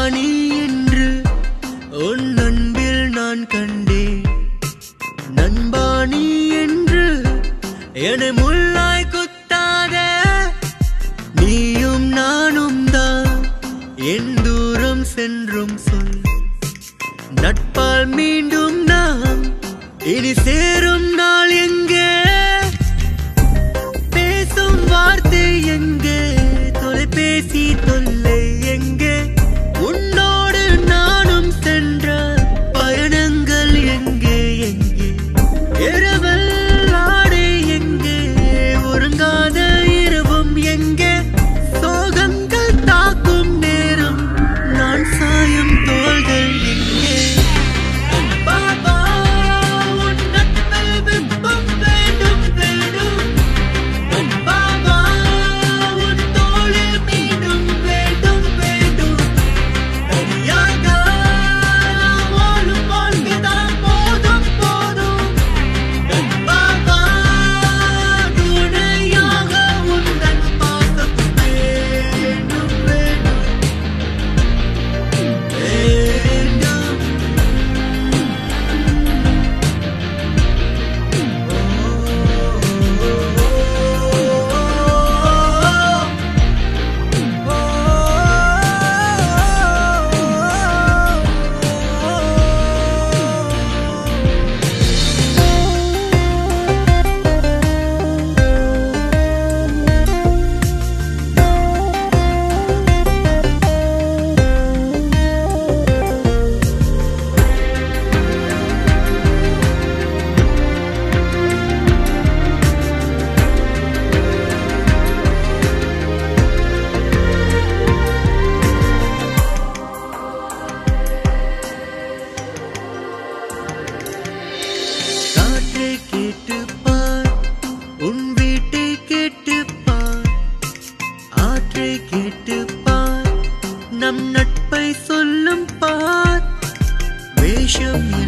நீ என்று உன் அன்பில் நான் கண்டேன். நண்பா நீ என்று என்னை முள்ளாய் குத்தாத. நீயும் நானும் தான் என் தூரம் சென்றும் சொல். நட்பால் மீண்டும் நாம் இனி சேரும் நாள் எங்கே? பேசும் வார்த்தை எங்கே? தொலைபேசி தொல்லை எங்கே? உன்னோடு நானும் சென்ற பயணங்கள் எங்கே எங்கே? இரவல் ஆடை எங்கே? உறங்காத இரவும் எங்கே? சோகங்கள் தாக்கும் நேரம் நான் சாயும் தோள்கள் எங்கே? பாபா உன் நட்பில் விருப்பம் வேண்டும் வேண்டும். பாபா உன் தோளில் மீண்டும் வேண்டும் வேண்டும். தனியாக வாழும் வாழ்க்கைதான் போதும் போதும். பாபா துணையாக உந்தன் பாசம் வேண்டும் வேண்டும் வேண்டும். காற்றை கேட்டுப் பார், உன் வீட்டை கேட்டுப் பார். ஆற்றை கேட்டுப் பார், நம் நட்பை சொல்லும் பார். வேஷம்